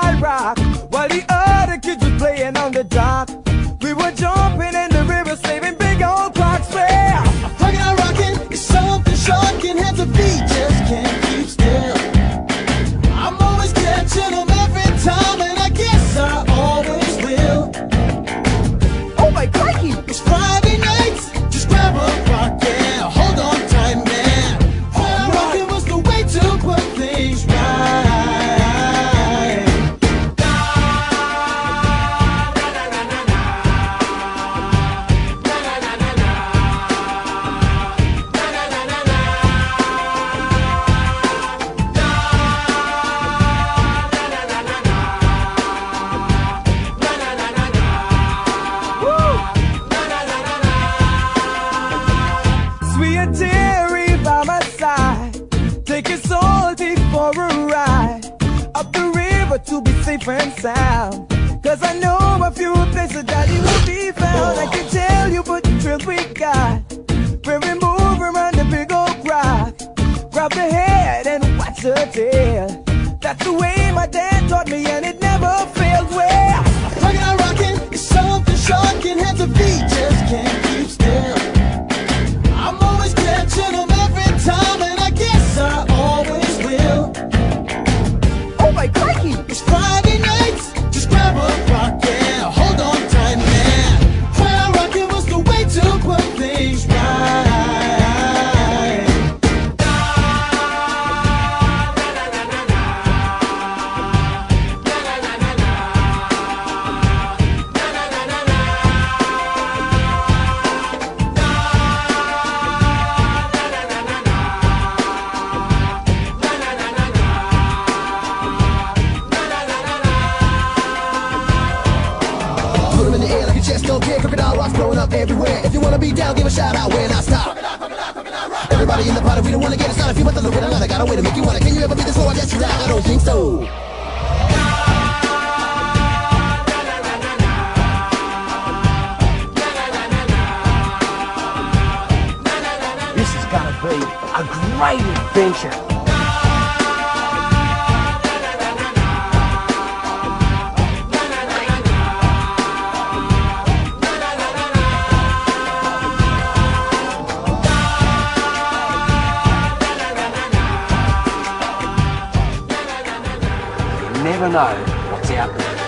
wild rock, while the other kids were playing on the dock. We were jumping in the river, saving big old crocs. Well, Rockin' and rockin' is something shocking. Hands and feet just can't keep still. I'm always catching them every time, and I guess I always will. oh my crikey! It's Friday nights, just grab a rock, yeah. Hold on tight, man. Well, rockin' was the way to put things right. Sweet and Terry by my side, taking Salty for a ride up the river to be safe and sound. Cause I know a few places that you will be found. I can tell you what thrills we got when we move around the big old rock. Grab the head and watch the tail. That's the way my dad taught me, and it never failed. Well, Rockin' and rockin' is something shocking. Hands and feet just can't keep still. I'm always catching them every time, and I guess I always will. oh my crikey! It's Friday nights, just grab a rock, yeah. Hold on tight, man. Well, rockin' was the way to put things right. Put 'em in the air like a chest, don't care. Crocodile rocks blowing up everywhere. If you wanna be down, give a shout out when I stop. Everybody in the party, we don't wanna get it started. If you want to look at another, got a way to make you wanna. Can you ever be this low? I guess you like, I don't think so. This is gonna be a great adventure. You never know what's out there.